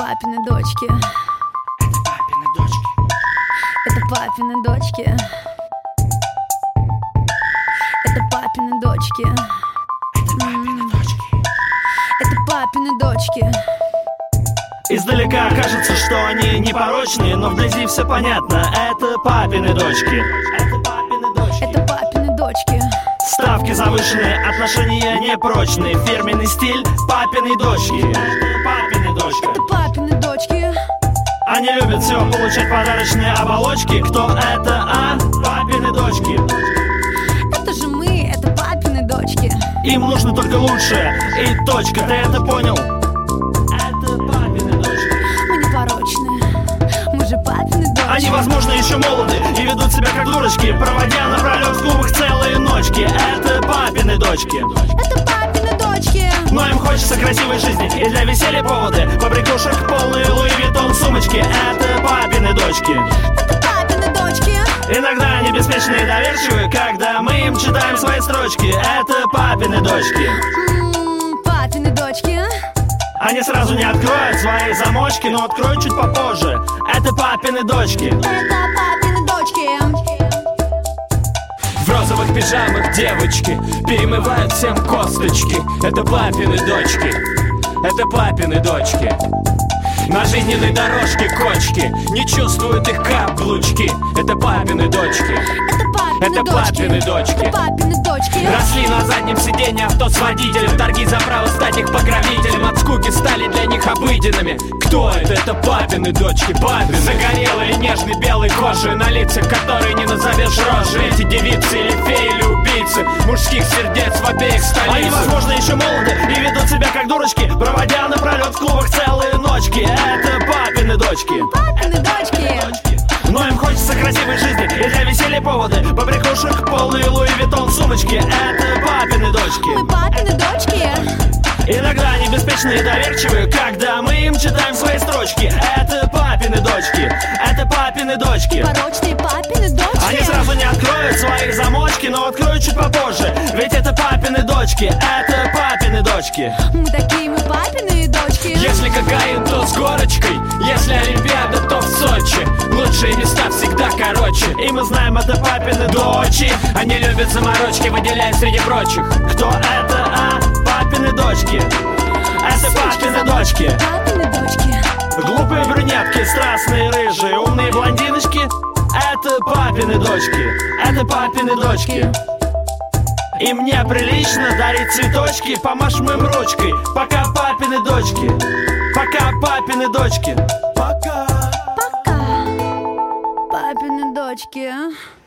папины дочки. Это папины дочки. Это папины дочки. Это папины дочки. Это папины дочки. Это папины дочки. Издалека кажется, что они непорочные, но вблизи все понятно. Это папины дочки. Это папины дочки. Это папины дочки. Ставки завышенные, отношения непрочные. Фирменный стиль папиной дочки. Это папины дочки. Это папины дочки. Они любят все получать подарочные оболочки. Кто это, а? Папины дочки. Это же мы, это папины дочки. Им нужно только лучшее. И точка, ты это понял? Это папины дочки. Мы непорочные, мы же папины дочки. Они, возможно, еще молоды и ведут себя как дурочки, проводя напролет в клубах целые ночки. Это папины дочки. Это папины дочки. Но им хочется красивой жизни и для веселья поводы. Побрякушек полные Луи Виттон сумочки. Это папины дочки. Это папины дочки. Иногда они беспечные и доверчивые, когда мы им читаем свои строчки. Это папины дочки. Папины дочки. Они сразу не откроют свои замочки, но откроют чуть попозже. Это папины дочки. Это папины дочки. В розовых пижамах девочки перемывают всем косточки. Это папины дочки. Это папины дочки. На жизненной дорожке кочки, не чувствуют их каблучки. Это папины дочки. Это папины дочки. Это папины дочки. Росли на заднем сиденье авто с водителем. Торги за право стать их покровителем. От скуки стали для них обыденными. Кто это? Это папины дочки. Папины. Загорелые, нежной белой кожи, на лицах которой не назовешь рожи. Эти девицы или феи, или убийцы мужских сердец в обеих столицах. Они, возможно, еще молоды и ведут себя как дурочки, проводя напролет в клубах целые ночки. Это папины дочки. Папины дочки. Но им хочется красивой жизни и для веселья поводы. Побрякушек полные Луи Виттон сумочки. Это папины дочки. Мы папины дочки. Иногда они беспечные и доверчивые, когда мы им читаем свои строчки. Это папины дочки. Это папины дочки. Порочные папины дочки. Они сразу не откроют свои замочки, но откроют чуть попозже. Ведь это папины дочки. Это папины дочки. Мы такие, мы папины дочки. Если кокаин, то с горочкой. Если Олимпиада, то в Сочи. Лучшие места всегда короче. И мы знаем, это папины дочки. Они любят заморочки, выделяя среди прочих. Кто это, а? Папины дочки. Это папины дочки. Папины дочки. Глупые брюнетки, страстные рыжие, умные блондиночки. Это папины дочки. Это папины дочки. И мне прилично дарить цветочки. Помашем им ручкой. Пока папины дочки. Пока папины дочки. Пока. Пока. Папины дочки.